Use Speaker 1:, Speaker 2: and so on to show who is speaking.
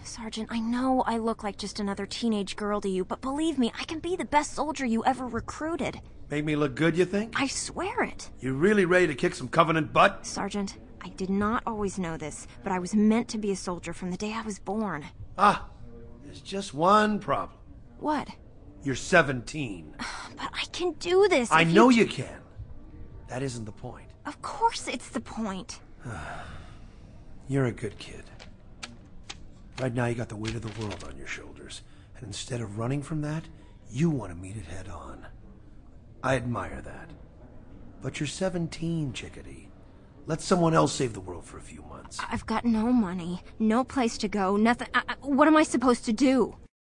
Speaker 1: Sergeant, I know I look like just another teenage girl to you, but believe me, I can be the best soldier you ever recruited.
Speaker 2: Make me look good, you think?
Speaker 1: I swear it.
Speaker 2: You really ready to kick some Covenant butt?
Speaker 1: Sergeant, I did not always know this, but I was meant to be a soldier from the day I was born.
Speaker 2: Ah, there's just one problem.
Speaker 1: What?
Speaker 2: You're 17.
Speaker 1: But I can do this.
Speaker 2: I know you can. That isn't the point.
Speaker 1: Of course it's the point.
Speaker 2: You're a good kid. Right now you got the weight of the world on your shoulders, and instead of running from that, you want to meet it head on. I admire that. But you're 17, chickadee. Let someone else save the world for a few months.
Speaker 1: I've got no money, no place to go, nothing. What am I supposed to do?